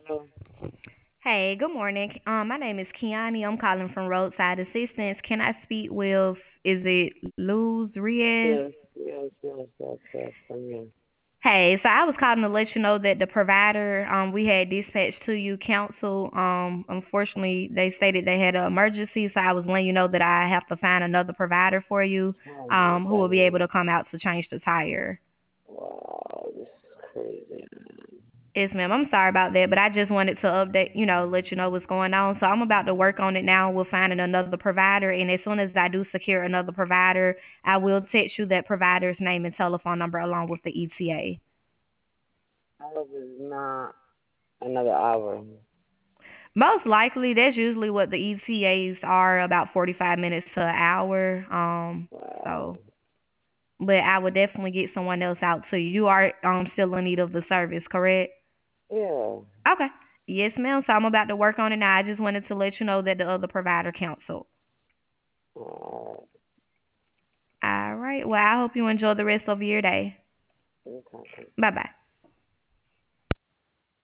Hello. Hey, good morning. My name is Kiani. I'm calling from Roadside Assistance. Can I speak with, is it Luz Riaz? Yes. I'm here. Hey, so I was calling to let you know that the provider we had dispatched to you council, unfortunately they stated they had an emergency, so I was letting you know that I have to find another provider for you Oh my who will be able goodness. to come out to change the tire. Wow, this is crazy. Yes, ma'am. I'm sorry about that, but I just wanted to update, let you know what's going on. So I'm about to work on it now. We're finding another provider, and as soon as I do secure another provider, I will text you that provider's name and telephone number along with the ETA. I hope it's not another hour. Most likely, that's usually what the ETAs are, about 45 minutes to an hour. So, Wow. but I would definitely get someone else out to you. You are still in need of the service, correct? Yeah. Okay. Yes, ma'am. So I'm about to work on it now. I just wanted to let you know that the other provider canceled. Uh, All right. Well, I hope you enjoy the rest of your day. okay. Bye bye.